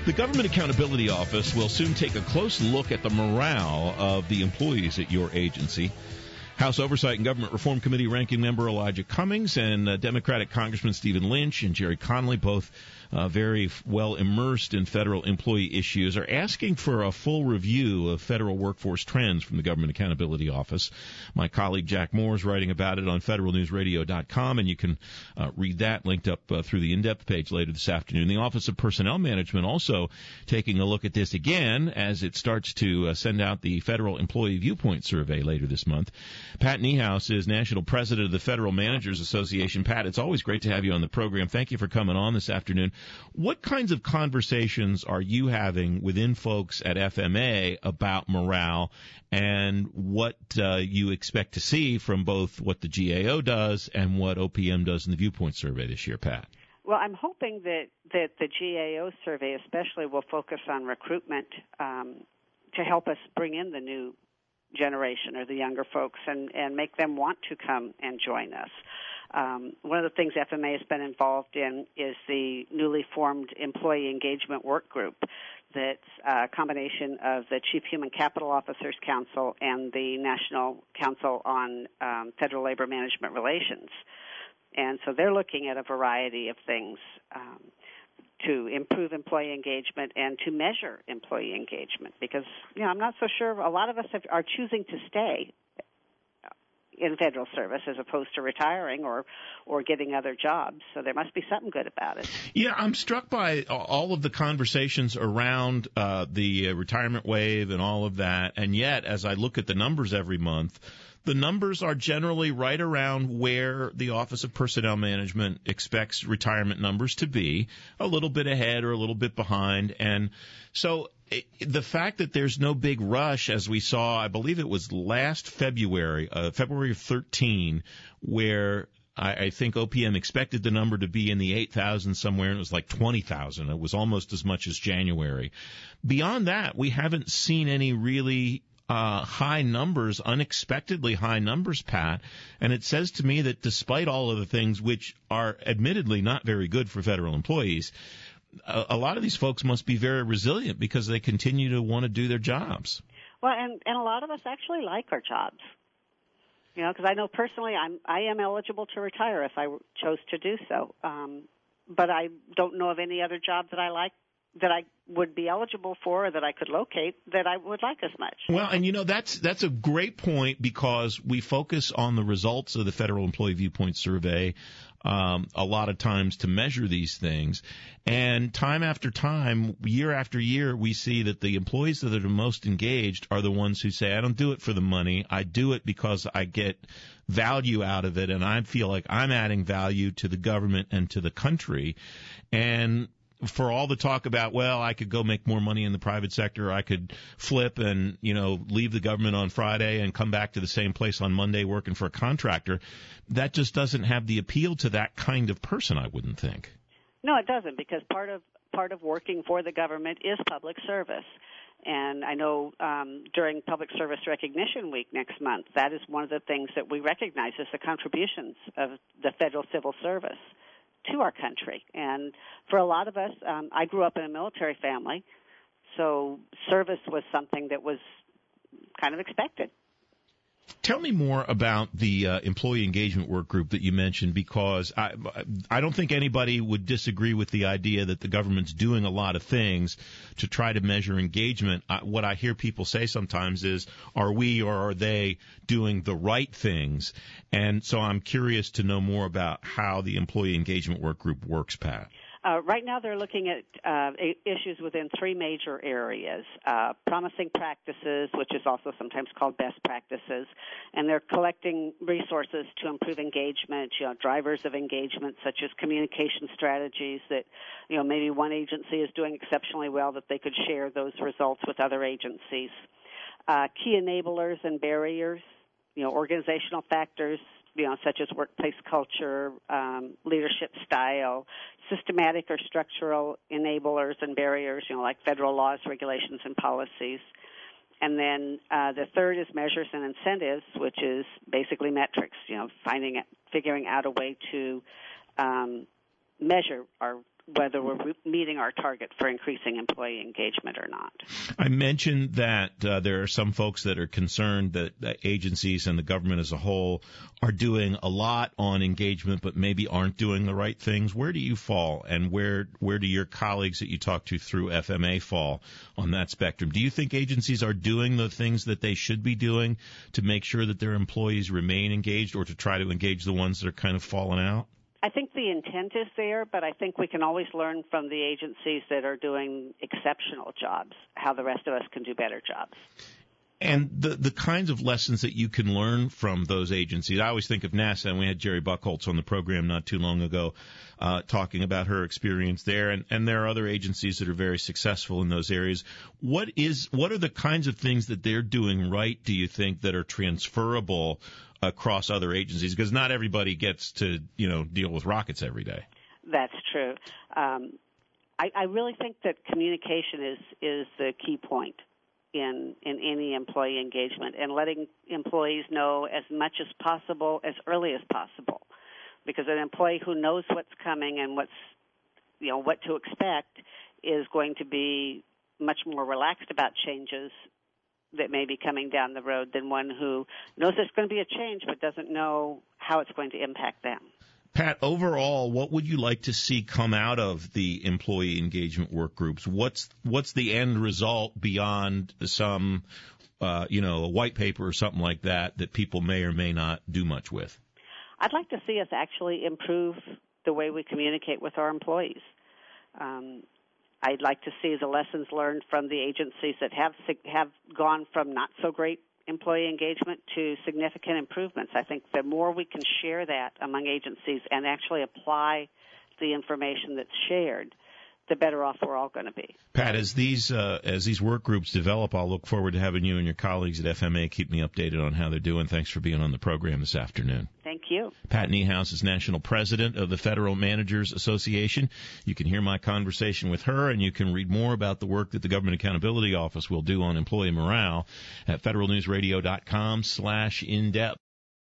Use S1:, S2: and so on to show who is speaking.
S1: The Government Accountability Office will soon take a close look at the morale of the employees at your agency. House Oversight and Government Reform Committee ranking member Elijah Cummings and Democratic Congressman Stephen Lynch and Jerry Connolly, both very well immersed in federal employee issues, are asking for a full review of federal workforce trends from the Government Accountability Office. My colleague Jack Moore is writing about it on federalnewsradio.com, and you can read that linked up through the in-depth page later this afternoon. The Office of Personnel Management also taking a look at this again as it starts to send out the Federal Employee Viewpoint Survey later this month. Pat Niehaus is National President of the Federal Managers Association. Pat, it's always great to have you on the program. Thank you for coming on this afternoon. What kinds of conversations are you having within folks at FMA about morale and what you expect to see from both what the GAO does and what OPM does in the Viewpoint Survey this year, Pat?
S2: Well, I'm hoping that the GAO survey especially will focus on recruitment to help us bring in the new generation or the younger folks and make them want to come and join us. One of the things FMA has been involved in is the newly formed Employee Engagement Work Group that's a combination of the Chief Human Capital Officers Council and the National Council on Federal Labor Management Relations. And so they're looking at a variety of things to improve employee engagement and to measure employee engagement because, I'm not so sure. A lot of us are choosing to stay in federal service as opposed to retiring or getting other jobs. So there must be something good about it.
S1: Yeah, I'm struck by all of the conversations around the retirement wave and all of that. And yet, as I look at the numbers every month, the numbers are generally right around where the Office of Personnel Management expects retirement numbers to be, a little bit ahead or a little bit behind. And so the fact that there's no big rush, as we saw, I believe it was last February, February of 13, where I think OPM expected the number to be in the 8,000 somewhere, and it was like 20,000. It was almost as much as January. Beyond that, we haven't seen any really high numbers, unexpectedly high numbers, Pat. And it says to me that despite all of the things which are admittedly not very good for federal employees, a lot of these folks must be very resilient because they continue to want to do their jobs.
S2: Well, and a lot of us actually like our jobs. Because I know personally I am eligible to retire if I chose to do so. But I don't know of any other job that I like, that I would be eligible for or that I could locate that I would like as much.
S1: Well, and that's a great point because we focus on the results of the Federal Employee Viewpoint Survey a lot of times to measure these things. And time after time, year after year, we see that the employees that are the most engaged are the ones who say, I don't do it for the money. I do it because I get value out of it, and I feel like I'm adding value to the government and to the country. And for all the talk about, well, I could go make more money in the private sector, I could flip and, leave the government on Friday and come back to the same place on Monday working for a contractor, that just doesn't have the appeal to that kind of person, I wouldn't think.
S2: No, it doesn't, because part of working for the government is public service. And I know during Public Service Recognition Week next month, that is one of the things that we recognize as the contributions of the federal civil service to our country. And for a lot of us, I grew up in a military family, so service was something that was kind of expected.
S1: Tell me more about the employee engagement work group that you mentioned, because I don't think anybody would disagree with the idea that the government's doing a lot of things to try to measure engagement. What I hear people say sometimes is, are we or are they doing the right things? And so I'm curious to know more about how the employee engagement work group works, Pat.
S2: Right now they're looking at issues within three major areas, promising practices, which is also sometimes called best practices, and they're collecting resources to improve engagement, drivers of engagement such as communication strategies that, maybe one agency is doing exceptionally well, that they could share those results with other agencies. Key enablers and barriers, organizational factors, such as workplace culture, leadership style, systematic or structural enablers and barriers, like federal laws, regulations, and policies. And then the third is measures and incentives, which is basically metrics, figuring out a way to measure whether we're meeting our target for increasing employee engagement or not.
S1: I mentioned that there are some folks that are concerned that agencies and the government as a whole are doing a lot on engagement but maybe aren't doing the right things. Where do you fall, and where do your colleagues that you talk to through FMA fall on that spectrum? Do you think agencies are doing the things that they should be doing to make sure that their employees remain engaged, or to try to engage the ones that are kind of falling out?
S2: I think the intent is there, but I think we can always learn from the agencies that are doing exceptional jobs, how the rest of us can do better jobs.
S1: And the kinds of lessons that you can learn from those agencies. I always think of NASA, and we had Jerry Buchholz on the program not too long ago talking about her experience there, and there are other agencies that are very successful in those areas. What are the kinds of things that they're doing right, do you think, that are transferable across other agencies? Because not everybody gets to, deal with rockets every day.
S2: That's true. I really think that communication is the key point in any employee engagement, and letting employees know as much as possible, as early as possible. Because an employee who knows what's coming and what to expect is going to be much more relaxed about changes that may be coming down the road than one who knows there's going to be a change but doesn't know how it's going to impact them.
S1: Pat, overall, what would you like to see come out of the employee engagement work groups? What's the end result beyond some, a white paper or something like that people may or may not do much with?
S2: I'd like to see us actually improve the way we communicate with our employees. I'd like to see the lessons learned from the agencies that have gone from not so great employee engagement to significant improvements. I think the more we can share that among agencies and actually apply the information that's shared, the better off we're all going to be.
S1: Pat, as these work groups develop, I'll look forward to having you and your colleagues at FMA keep me updated on how they're doing. Thanks for being on the program this afternoon.
S2: Thank you.
S1: Pat Niehaus is National President of the Federal Managers Association. You can hear my conversation with her, and you can read more about the work that the Government Accountability Office will do on employee morale at federalnewsradio.com/in-depth.